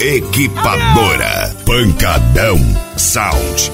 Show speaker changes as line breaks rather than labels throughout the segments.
Equipadora Pancadão Sound.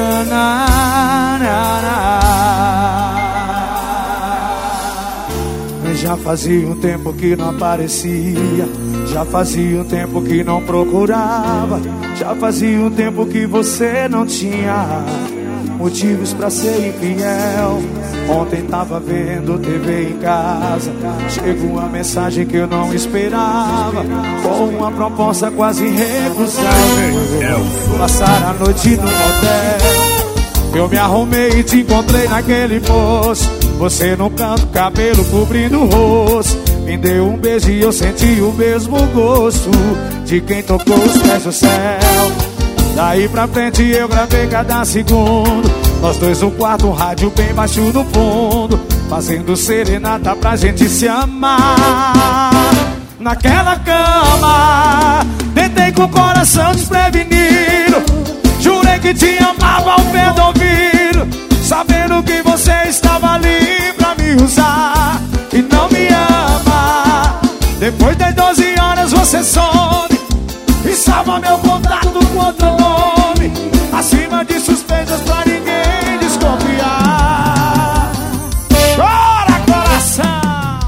Já fazia um tempo que não aparecia, já fazia um tempo que não procurava, já fazia um tempo que você não tinha motivos pra ser infiel. Ontem tava vendo TV em casa, chegou uma mensagem que eu não esperava, com uma proposta quase irrecusável. Passar a noite no motel, eu me arrumei e te encontrei naquele poço. Você no canto, cabelo cobrindo o rosto. Me deu um beijo e eu senti o mesmo gosto de quem tocou os pés no céu. Daí pra frente eu gravei cada segundo, nós dois no quarto, um rádio bem baixo no fundo, fazendo serenata pra gente se amar. Naquela cama, deitei com o coração desprevenido, jurei que te amava ao pé do ouvido, sabendo que você estava ali pra me usar e não me ama. Depois das 12 horas você some e salva meu contato com outro nome, acima de suspeitas pra ninguém desconfiar. Chora, coração!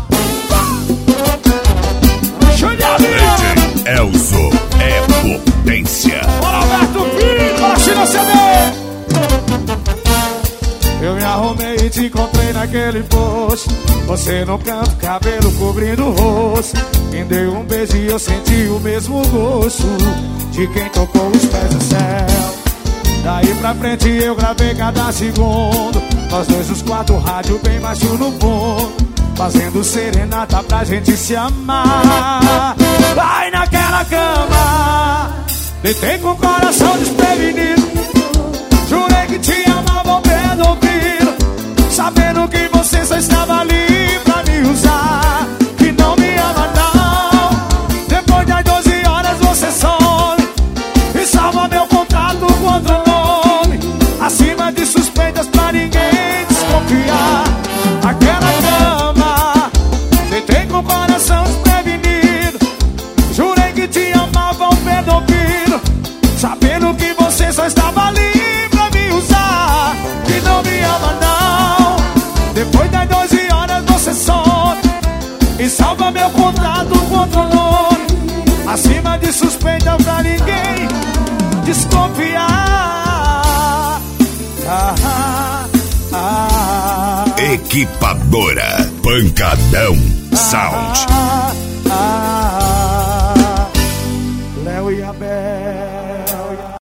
DJ Elzo é potência.
Bora, Alberto Filho, bora, China CD! Eu me arrumei e te encontrei naquele posto, você no canto, cabelo cobrindo o rosto. Me deu um beijo e eu senti o mesmo gosto de quem tocou os pés no céu. Daí pra frente eu gravei cada segundo, nós dois nos quatro, rádio bem baixo no fundo, fazendo serenata pra gente se amar. Vai naquela cama, deitei com o coração desprevenido, jurei que te amava ao pé do ouvido, sabendo que você só estava ali pra me usar e não me ama não. Depois das 12 horas você some e salva meu contato com outro nome, acima de suspeitas pra ninguém desconfiar. Aquela cama, deitei com o coração desprevenido, jurei que te amava ao pé do ouvido, sabendo que você só estava ali pra me usar e não me ama não. Depois das 12 horas você some e salva meu contato com outro nome, acima de suspeita pra ninguém desconfiar.
Equipadora Pancadão Sound.
Léo e Abel.